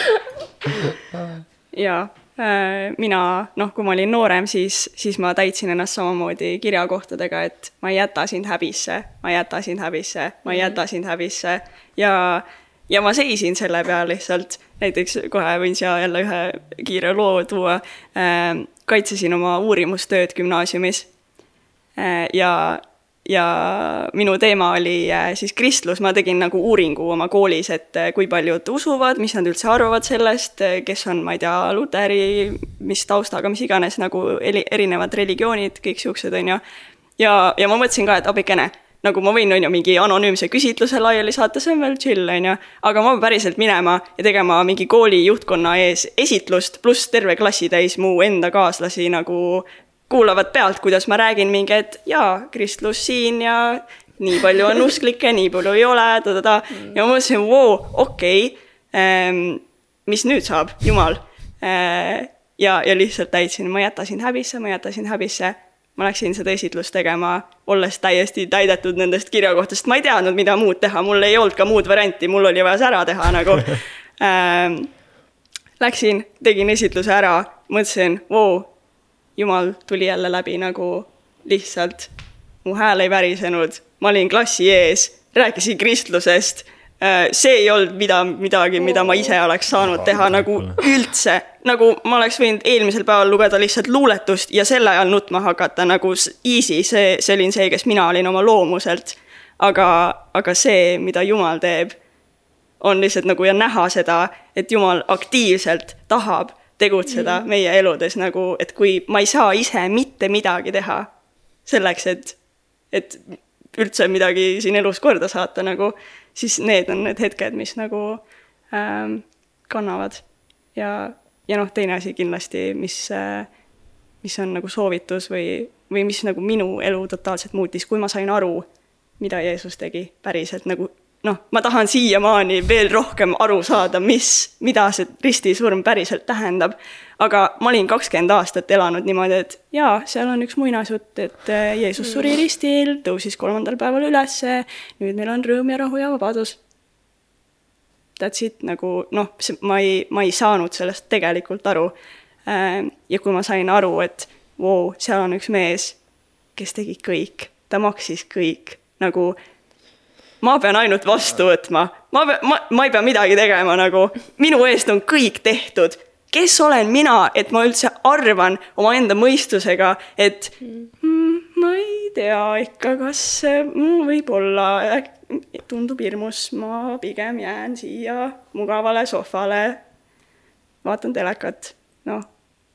ja äh, mina, noh, kui ma olin noorem, siis, siis ma täitsin ennast samamoodi kirjakohtadega, et ma ei jäta sind häbisse, ma ei jäta sind häbisse, ma ei jäta sind häbisse ja, ja ma seisin selle peal lihtsalt, näiteks kohe võin siia jälle ühe kiire loo tuua, äh, kaitsesin oma uurimustööd gümnaasiumis äh, ja ja minu teema oli siis kristlus, ma tegin nagu uuringu oma koolis, et kui paljud usuvad, mis nad üldse arvavad sellest, kes on, ma ei tea, luteri, mis taustaga, mis iganes, nagu erinevad religioonid, kõik siuksed, on ju. Ja, ja ma mõtlesin ka, et abikene, nagu ma võin, on ju, mingi anonüümse küsitluse laiali saata, see on veel chill, on ju, aga ma päriselt minema ja tegema mingi kooli juhtkonna ees esitlust, pluss terve klassi täis mu enda kaaslasi nagu kuulavad pealt, kuidas ma räägin mingi, et jaa, kristlus siin ja nii palju on usklikke, nii palju ei ole, ta-ta-ta. Ja ma mõtlesin, wow, okei, okay, mis nüüd saab, Jumal. Ja, ja lihtsalt täitsin, ma jätasin häbisse, ma jätasin häbisse. Ma läksin seda esitlust tegema, olles täiesti täidetud nendest kirjakohtast. Ma ei teadnud, mida muud teha, mul ei olnud ka muud varianti, mul oli vaja ära teha nagu. Läksin, tegin esitluse ära, mõtlesin, wow, Jumal tuli jälle läbi nagu lihtsalt, mu hääl ei värisenud, ma olin klassi ees, rääkisin kristlusest, see ei olnud mida, midagi, mida ma ise oleks saanud teha nagu üldse, nagu ma oleks võinud eelmisel päeval lugeda lihtsalt luuletust ja selle ajal nutma hakata nagu easy, see, see olin see, kes mina olin oma loomuselt, aga, aga see, mida Jumal teeb, on lihtsalt nagu ja näha seda, et Jumal aktiivselt tahab tegutseda mm. meie eludes nagu, et kui ma ei saa ise mitte midagi teha selleks, et, et üldse midagi siin elus korda saata nagu, siis need on need hetked, mis nagu ähm, kannavad. Ja, ja noh, teine asi kindlasti, mis, äh, mis on nagu soovitus või, või mis nagu minu elu totaalselt muutis, kui ma sain aru, mida Jeesus tegi päriselt nagu noh, ma tahan siiamaani veel rohkem aru saada, mis, mida see ristisurm päriselt tähendab. Aga ma olin kakskümmend aastat elanud niimoodi, et jaa, seal on üks muinasjutt, et Jeesus suri ristil, tõusis kolmandal päeval ülesse, nüüd meil on rõõm ja rahu ja vabadus. That's it, nagu, noh, ma ei, ma ei saanud sellest tegelikult aru. Ja kui ma sain aru, et wow, seal on üks mees, kes tegi kõik, ta maksis kõik, nagu ma pean ainult vastu võtma, ma, ma, ma ei pea midagi tegema, nagu minu eest on kõik tehtud. Kes olen mina, et ma üldse arvan oma enda mõistusega, et mm, ma ei tea ikka, kas mm, võib-olla tundub hirmus, ma pigem jään siia mugavale sohvale, vaatan telekat, noh.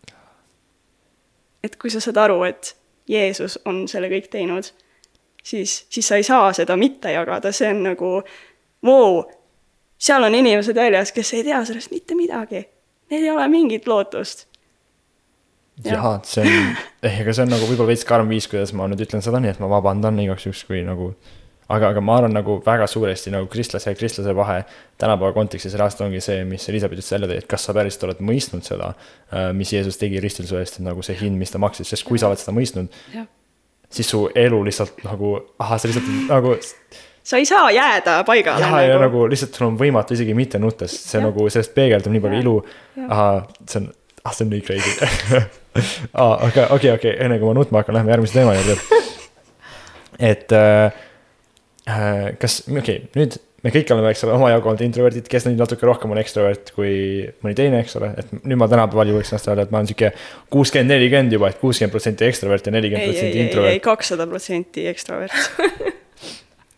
Et kui sa saad aru, et Jeesus on selle kõik teinud, Siis, siis sa ei saa seda mitte jagada, see on nagu, wow, seal on inimesed väljas, kes ei tea sellest mitte midagi. Neil ei ole mingit lootust. Ja. Jaa, see on, ega see on nagu võib-olla veits karm viis, kuidas ma nüüd ütlen seda nii, et ma vabandan igaks juks, kui nagu, aga, aga ma arvan nagu väga suuresti nagu kristlase ja kristlase vahe tänapäeva kontekstis reaalselt ongi see, mis Elisabeth ütles selle, et kas sa päriselt oled mõistnud seda, mis Jeesus tegi ristil su eest, nagu see hind, mis ta maksis, sest kui sa oled seda mõistnud, ja. Siis su elu lihtsalt nagu, aha, sa lihtsalt nagu... Sa ei saa jääda paigale. Ja, nagu. Ja nagu lihtsalt sul on võimatu isegi mitte nutta, sest see ja. Nagu sellest peegeldab nii palju ja. Ilu. Ja. Aha, see on, ah, see on nii crazy. ah, okei, okei, okei, enne kui ma nutma hakkan, lähme järgmise teema juurde. Et äh, kas, okei, okay, nüüd me kõik oleme, eks ole, oma jagu olnud introvertid, kes nüüd natuke rohkem on ekstrovert kui mõni teine, eks ole, et nüüd ma tänapäeval julgeks ennast öelda, et ma olen siuke kuuskümmend nelikümmend juba, et kuuskümmend protsenti ekstrovert ja nelikümmend protsenti introvert. Ei, ei, kakssada protsenti ekstrovert.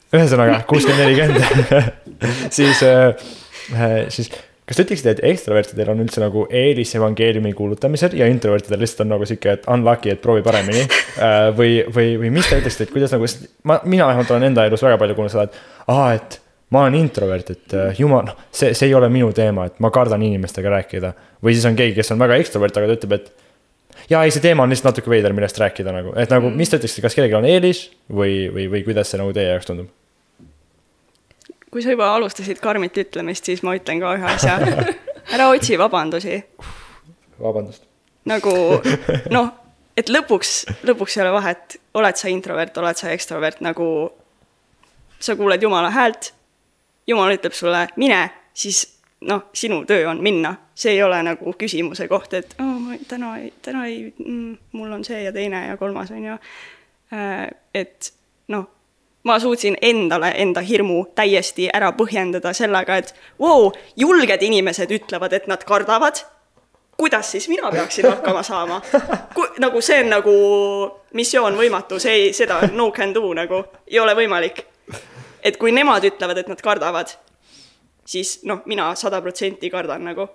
ühesõnaga kuuskümmend nelikümmend siis, siis kas te ütleksite, et ekstravertidel on üldse nagu eelis evangeeliumi kuulutamisel ja introvertidel lihtsalt on nagu siuke, et unlucky, et proovi paremini või, või, või mis te ütleksite, et kuidas nagu ma, mina vähemalt olen enda elus väga palju kuulnud seda, et aha, et ma olen introvert, et jumal, no, see, see ei ole minu teema, et ma kardan inimestega rääkida või siis on keegi, kes on väga ekstrovert, aga ta ütleb, et jaa, ei, see teema on lihtsalt natuke veider, millest rääkida nagu, et nagu, mis te ütleksite, kas kellelgi on eelis või, või, või kuidas see nagu teie jaoks tundub? Kui sa juba alustasid karmit ütlemist, siis ma ütlen ka ühe asja. Ära otsi vabandusi. Vabandust. Nagu, noh, et lõpuks, lõpuks ei ole vahet, oled sa introvert, oled sa ekstrovert, nagu sa kuuled Jumala häält, Jumal ütleb sulle, mine, siis noh, sinu töö on minna. See ei ole nagu küsimuse koht, et oh, ma täna, täna ei, mm, mul on see ja teine ja kolmas on ja, et noh, ma suutsin endale enda hirmu täiesti ära põhjendada sellega, et wow, julged inimesed ütlevad, et nad kardavad. Kuidas siis mina peaksin hakkama saama? Ku, nagu see on nagu missioon võimatu, see ei, seda no can do nagu ei ole võimalik. Et kui nemad ütlevad, et nad kardavad, siis noh, mina sada protsenti kardan nagu.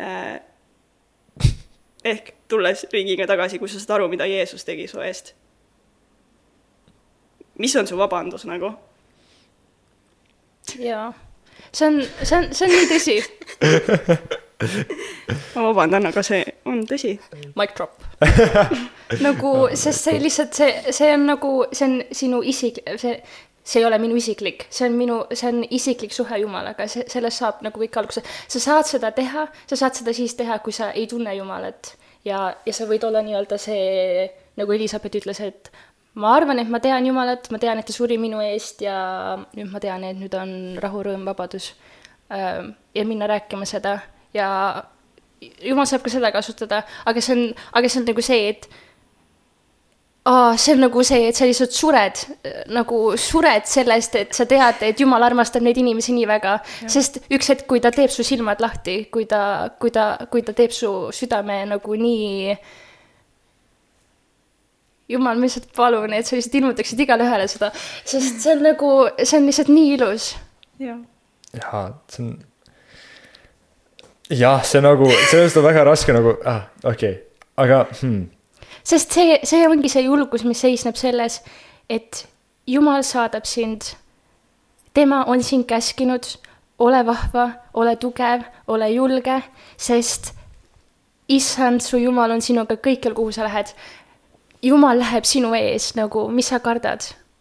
Ehk tulles riigiga tagasi, kui sa saad aru, mida Jeesus tegi su eest. Mis on su vabandus nagu? Jaa, see on, see on, see on nii tõsi. Ma vabandan, aga see on tõsi. Mic drop. Nagu, sest see lihtsalt, see, see on nagu, see on sinu isik, see, see ei ole minu isiklik, see on minu, see on isiklik suhe Jumalaga, see, sellest saab nagu kõik alguse. Sa saad seda teha, sa saad seda siis teha, kui sa ei tunne Jumalat ja, ja sa võid olla nii-öelda see, nagu Elisabeth ütles, et ma arvan, et ma tean Jumalat, ma tean, et ta suri minu eest ja nüüd ma tean, et nüüd on rahu, rõõm, vabadus ja minna rääkima seda ja Jumal saab ka seda kasutada, aga see on, aga see on nagu see, et aa, see on nagu see, et sa lihtsalt sured, nagu sured sellest, et sa tead, et Jumal armastab neid inimesi nii väga, ja. Sest üks hetk, kui ta teeb su silmad lahti, kui ta, kui ta, kui ta teeb su südame nagu nii Jumal, ma lihtsalt palun, et sa lihtsalt ilmutaksid igale ühele seda, sest see on nagu, see on lihtsalt nii ilus. Ja, ja see on, jah, see nagu, sellest on väga raske nagu, ah, okei, okay. Aga hmm. Sest see, see ongi see julgus, mis seisneb selles, et Jumal saadab sind, tema on sind käskinud, ole vahva, ole tugev, ole julge, sest issand, su Jumal on sinuga kõikjal, kuhu sa lähed. Jumal läheb sinu ees, nagu, mis sa kardad?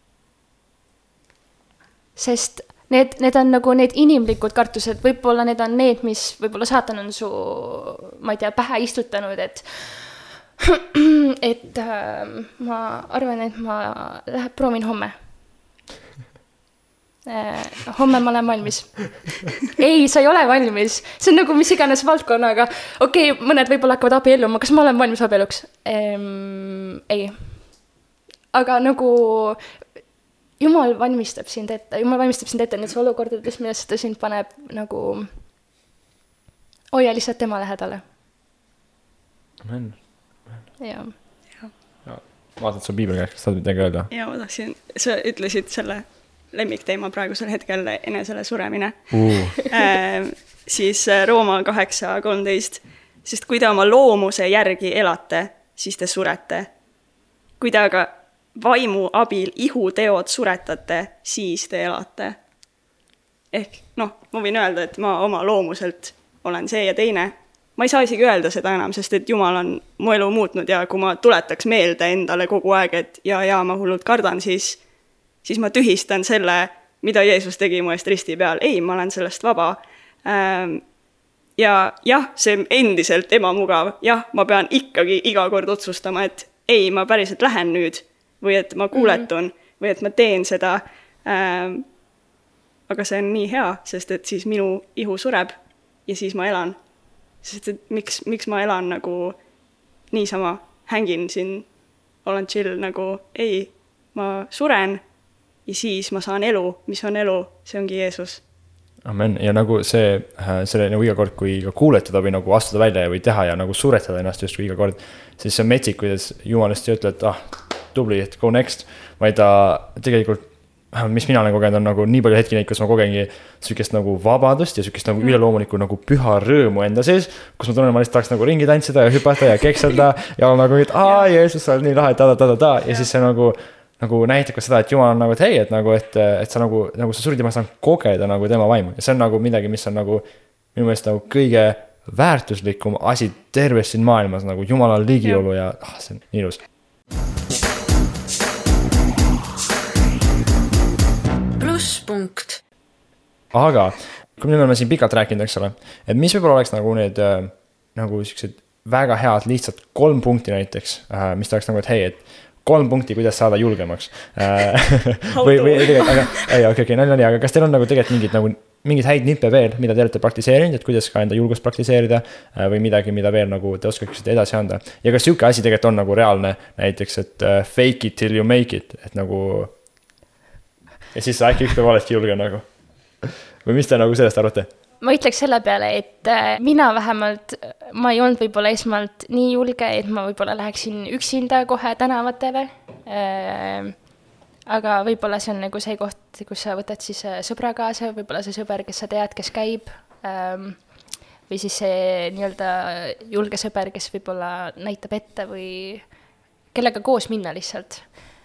Sest need, need on nagu need inimlikud kartused, võib-olla need on need, mis võib-olla saatan on su, ma ei tea, pähe istutanud, et, et äh, ma arvan, et ma läheb, proovin homme. Äh, homme ma olen valmis. Ei, sa ei ole valmis. See on nagu mis iganes valdkonnaga. Okei, okay, mõned võib-olla hakkavad abielluma. Kas ma olen valmis abieluks? Ehm, ei. Aga nagu Jumal valmistab sind ette. Jumal valmistab sind ette nüüd olukordades, millest ta sind paneb nagu hoia lihtsalt tema lähedale. Amen. Ja. Ja. Ja. Vaatad su piibli käest, kas saad midagi öelda? Ja, ma tahtsin, sa ütlesid selle lemmikteema praegusel hetkel enesele suremine. Uh. äh, siis Rooma kaheksa kolmteist. Sest kui te oma loomuse järgi elate, siis te surete. Kui te aga vaimu abil ihuteod suretate, siis te elate. Ehk, noh, ma võin öelda, et ma oma loomuselt olen see ja teine. Ma ei saa isegi öelda seda enam, sest et Jumal on mu elu muutnud ja kui ma tuletaks meelde endale kogu aeg, et ja, ja ma hullult kardan, siis siis ma tühistan selle, mida Jeesus tegi mu eest risti peal. Ei, ma olen sellest vaba. Ja jah, see endiselt ebamugav. Jah, ma pean ikkagi iga kord otsustama, et ei, ma päriselt lähen nüüd või et ma kuuletun mm-hmm. või et ma teen seda. Aga see on nii hea, sest et siis minu ihu sureb ja siis ma elan. Sest et miks, miks ma elan nagu niisama, hängin siin, olen chill nagu ei, ma suren ja siis ma saan elu, mis on elu, see ongi Jeesus. Amen. Ja nagu see, selle nagu iga kord, kui ka kuuletada või nagu astuda välja või teha ja nagu suretada ennast just iga kord, siis see on metsik, kuidas Jumalast ei ütle, et ah, tubli, et go next, vaid ta tegelikult mis mina olen kogenud, on nagu nii palju hetki neid, kus ma kogengi sükest nagu vabadust ja sükest nagu üleloomulikku nagu püha rõõmu enda sees, kus ma tunnen, ma lihtsalt tahaks nagu ringi tantsida ja hüpata ja kekselda ja olen nagu, et aa, Jeesus, sa oled nii lahe, ta, ta, ta, ta, ja siis see nagu, nagu näitab ka seda, et Jumal on nagu, et hei, et nagu, et, et sa nagu, nagu sa surid ja ma saan kogeda nagu tema vaimu ja see on nagu midagi, mis on nagu minu meelest nagu kõige väärtuslikum asi terves siin maailmas, nagu Jumala ligiolu ja ah, see on nii ilus. Punkt. Aga kui me oleme siin pikalt rääkinud, eks ole, et mis võib-olla oleks nagu need nagu sellised väga head lihtsalt kolm punkti näiteks, mis ta oleks nagu, et hei, et kolm punkti, kuidas saada julgemaks. või, või tegelikult, aga ei, okei, okei, nalja, aga kas teil on nagu tegelikult mingid, nagu, mingid häid nippe veel, mida te olete praktiseerinud, et kuidas ka enda julgust praktiseerida või midagi, mida veel nagu te oskaksite edasi anda. Ja kas siuke asi tegelikult on nagu reaalne näiteks, et fake it till you make it, et nagu ja siis sa äkki ükspäev oledki julge nagu. Või mis te nagu sellest arvate? Ma ütleks selle peale, et mina vähemalt, ma ei olnud võib-olla esmalt nii julge, et ma võib-olla läheksin üksinda kohe tänavatele. Aga võib-olla see on nagu see koht, kus sa võtad siis sõbra kaasa, võib-olla see sõber, kes sa tead, kes käib. Või siis see nii-öelda julge sõber, kes võib-olla näitab ette või kellega koos minna lihtsalt.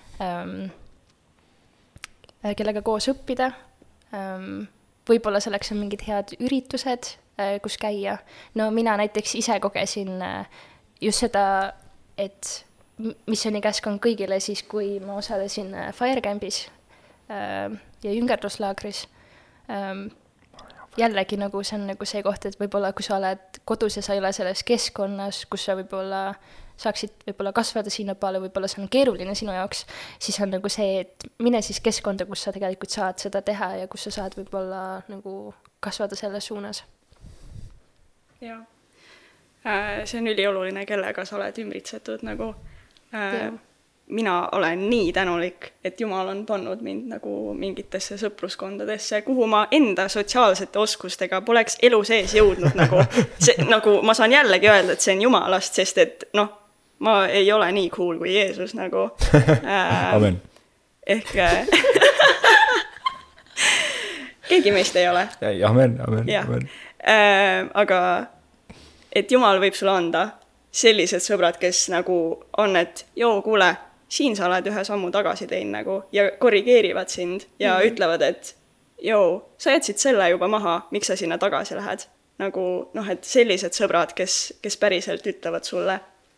Kellega koos õppida. Võib-olla selleks on mingid head üritused, kus käia. No mina näiteks ise kogesin just seda, et missioonikäsk on kõigile siis, kui ma osalesin Firecampis ja jüngerduslaagris. Jällegi nagu see on nagu see koht, et võib-olla kui sa oled kodus ja sa ei ole selles keskkonnas, kus sa võib-olla saaksid võib-olla kasvada sinna peale, võib-olla see on keeruline sinu jaoks, siis on nagu see, et mine siis keskkonda, kus sa tegelikult saad seda teha ja kus sa saad võib-olla nagu kasvada selles suunas. Jah. See on ülioluline, kellega sa oled ümbritsetud nagu. Ja. Mina olen nii tänulik, et Jumal on pannud mind nagu mingitesse sõpruskondadesse, kuhu ma enda sotsiaalsete oskustega poleks elu sees jõudnud nagu. See, nagu ma saan jällegi öelda, et see on Jumalast, sest et noh, ma ei ole nii cool kui Jeesus nagu. Amen. Ehk keegi meist ei ole. Amen, amen, amen. Aga et Jumal võib sulle anda sellised sõbrad, kes nagu on, et joo, kuule, siin sa oled ühe sammu tagasi tein nagu ja korrigeerivad sind ja mm. ütlevad, et joo, sa jätsid selle juba maha, miks sa sinna tagasi lähed. Nagu, noh, et sellised sõbrad, kes, kes päriselt ütlevad sulle.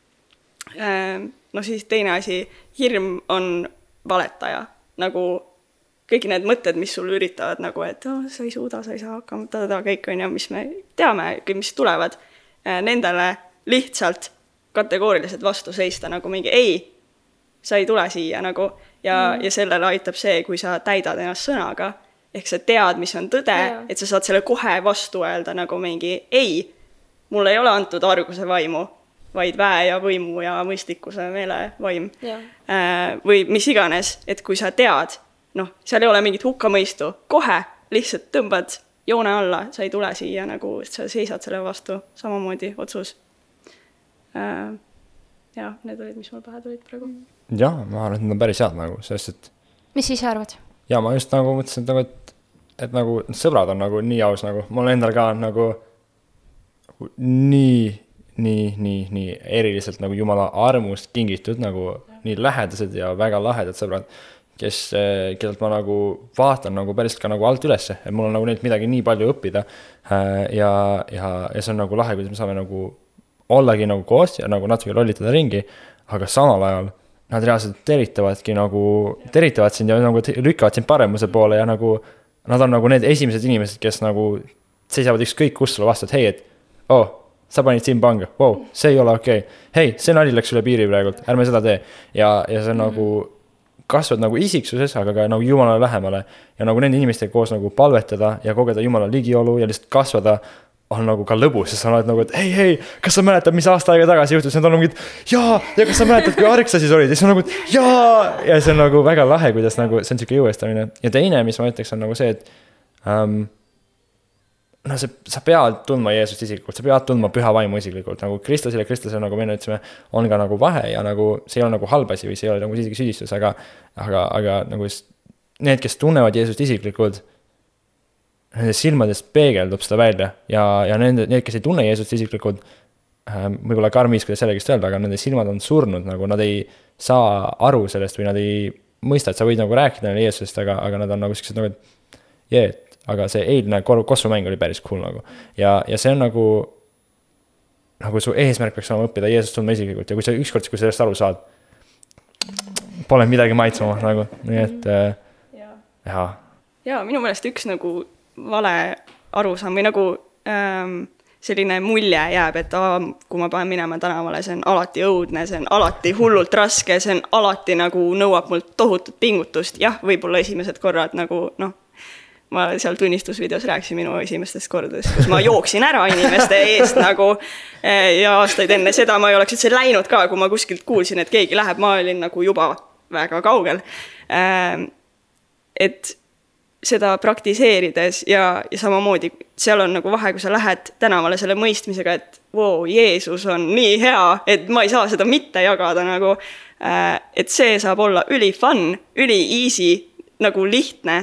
No siis teine asi, hirm on valetaja. Nagu kõik need mõtted, mis sul üritavad, nagu, et oh, sa ei suuda, sa ei saa hakkama, tada, kõik on ja mis me teame, mis tulevad, nendele lihtsalt kategooriliselt vastu seista, nagu mingi ei, sa ei tule siia nagu, ja, mm. ja sellele aitab see, kui sa täidad ennast sõnaga, ehk sa tead, mis on tõde, yeah. et sa saad selle kohe vastu öelda nagu mingi ei, mulle ei ole antud arguse vaimu, vaid väe ja võimu ja mõistlikkuse meele vaim. Yeah. Või mis iganes, et kui sa tead, noh, seal ei ole mingit hukkamõistu, kohe lihtsalt tõmbad joone alla, sa ei tule siia, nagu sa seisad selle vastu, samamoodi otsus. Ja, need olid, mis mul pähe tulid praegu. Jah, ma arvan, et need on päris head nagu, sest et... Mis siis arvad? Ja ma just nagu mõtlesin, et, et nagu sõbrad on nagu nii aus, nagu mul endal ka nagu nii, nii, nii, nii eriliselt nagu Jumala armust kingitud, nagu nii lähedased ja väga lahedad sõbrad, kes, kellelt ma nagu vaatan nagu päriselt ka nagu alt ülesse, et mul on nagu neilt midagi nii palju õppida ja, ja, ja see on nagu lahe, kuidas me saame nagu ollagi nagu koos ja nagu natuke lollitada ringi, aga samal ajal nad reaalselt teritavadki nagu, teritavad sind ja nagu lükkavad sind paremuse poole ja nagu nad on nagu need esimesed inimesed, kes nagu seisavad ükskõik kus sulle vastu, et hei, et oh, sa panid siin panga, wow, see ei ole okei. Okay. Hei, see nali läks üle piiri praegult, ärme seda tee. Ja, ja see on nagu kasvad nagu isiksuses, aga ka nagu Jumalale lähemale ja nagu nende inimestega koos nagu palvetada ja kogeda Jumala ligiolu ja lihtsalt kasvada on nagu ka lõbus, sest sa oled nagu, et hei, hei, kas sa mäletad, mis aasta aega tagasi juhtus, need on nagu, et jaa, ja kas sa mäletad, kui arg sa siis olid, ja see on nagu, et jaa, ja see on nagu väga lahe, kuidas nagu, see on siuke jõuestamine. Ja teine, mis ma ütleks, on nagu see, et um, no see, sa pead tundma Jeesust isiklikult, sa pead tundma püha vaimu isiklikult, nagu Kristlasele, Kristlasele, nagu me ütlesime, on ka nagu vahe ja nagu see ei ole nagu halb asi või see ei ole nagu isegi süüdistus, aga, aga, aga nagu need, kes tunnevad Jeesust isiklikult, nende silmadest peegeldub seda välja ja, ja nende, need, kes ei tunne Jeesust isiklikult, võib-olla karmis, kuidas sellegist öelda, aga nende silmad on surnud, nagu nad ei saa aru sellest või nad ei mõista, et sa võid nagu rääkida neile Jeesusest, aga, aga nad on nagu siuksed nagu, et jee, aga see eilne kossumäng oli päris cool nagu. Ja, ja see on nagu, nagu su eesmärk peaks olema õppida Jeesust tundma isiklikult ja kui sa ükskord, kui sellest aru saad, pole midagi maitsema nagu, nii et ja. Ja. ja minu meelest üks nagu vale arusaam või nagu ähm, selline mulje jääb, et aa, kui ma panen minema tänavale, see on alati õudne, see on alati hullult raske, see on alati nagu nõuab mult tohutut pingutust. Jah, võib-olla esimesed korrad nagu, noh, ma seal tunnistusvideos rääkisin minu esimestest kordadest, kus ma jooksin ära inimeste eest nagu ja aastaid enne seda ma ei oleks üldse läinud ka, kui ma kuskilt kuulsin, et keegi läheb, ma olin nagu juba väga kaugel. Et seda praktiseerides ja, ja samamoodi seal on nagu vahe, kui sa lähed tänavale selle mõistmisega, et wow, Jeesus on nii hea, et ma ei saa seda mitte jagada nagu, et see saab olla üli fun, üli easy, nagu lihtne,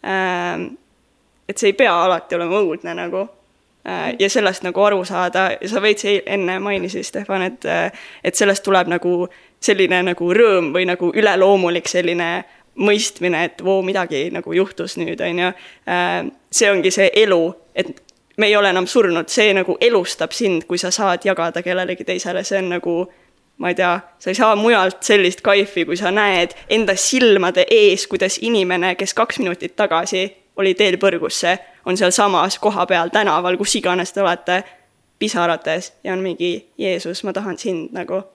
et see ei pea alati olema õudne nagu ja sellest nagu aru saada ja sa veits enne mainisid, Stefan, et, et sellest tuleb nagu selline nagu rõõm või nagu üleloomulik selline mõistmine, et voo, midagi nagu juhtus nüüd, on ju. See ongi see elu, et me ei ole enam surnud, see nagu elustab sind, kui sa saad jagada kellelegi teisele, see on nagu, ma ei tea, sa ei saa mujalt sellist kaifi, kui sa näed enda silmade ees, kuidas inimene, kes kaks minutit tagasi oli teel põrgusse, on seal samas koha peal tänaval, kus iganes te olete pisarates ja on mingi Jeesus, ma tahan sind nagu.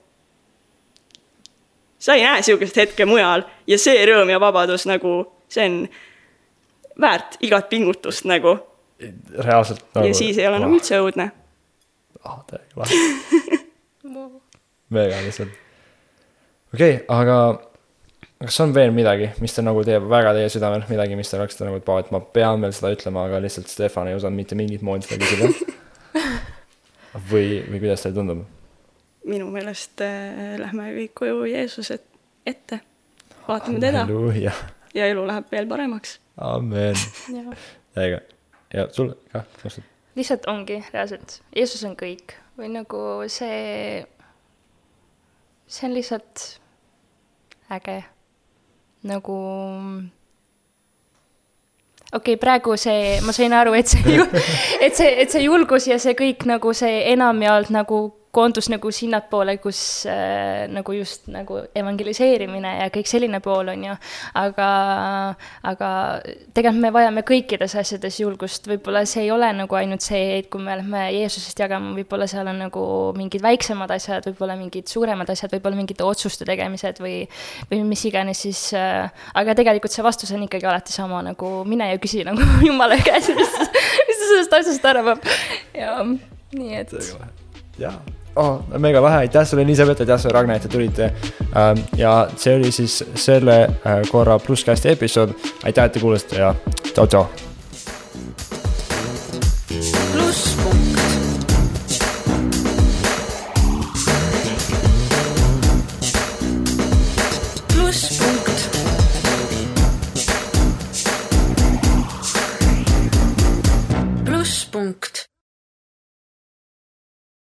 Sa ei näe siukest hetke mujal ja see rõõm ja vabadus nagu, see on väärt igat pingutust nagu. Reaalselt nagu. Ja siis ei ole nagu üldse õudne. Ah, täiega lahe. Mega lihtsalt. Okei, okay, aga kas on veel midagi, mis te nagu teeb väga teie südamel, midagi, mis te oleksite nagu, et, et ma pean veel seda ütlema, aga lihtsalt Stefan ei osanud mitte mingit moodi seda küsida. Või, või kuidas teile tundub? Minu meelest äh, lähme kõik koju Jeesuse ette. Vaatame teda. Halleluuja. Ja elu läheb veel paremaks. Amen. Ja. Täiega. Ja sul ka? Lihtsalt ongi reaalselt. Jeesus on kõik. Või nagu see, see on lihtsalt äge. Nagu okei, okay, praegu see, ma sain aru, et see, et see, et see julgus ja see kõik nagu see enam ja alt nagu koondus nagu sinnat poole, kus äh, nagu just nagu evangeliseerimine ja kõik selline pool on ju, aga, aga tegelikult me vajame kõikides asjades julgust, võib-olla see ei ole nagu ainult see, et kui me oleme Jeesusest jagama, võib-olla seal on nagu mingid väiksemad asjad, võib-olla mingid suuremad asjad, võib-olla mingid otsuste tegemised või, või mis iganes siis, äh, aga tegelikult see vastus on ikkagi alati sama, nagu mine ja küsi nagu Jumala käes, mis, mis ta sellest asjast arvab ja nii et jaa. Oh, mega vähe, aitäh sulle Elisabeth, aitäh sulle Ragnar, et te tulite ja see oli siis selle korra Plusscasti episood, aitäh, et te kuulasite ja tšau, tšau!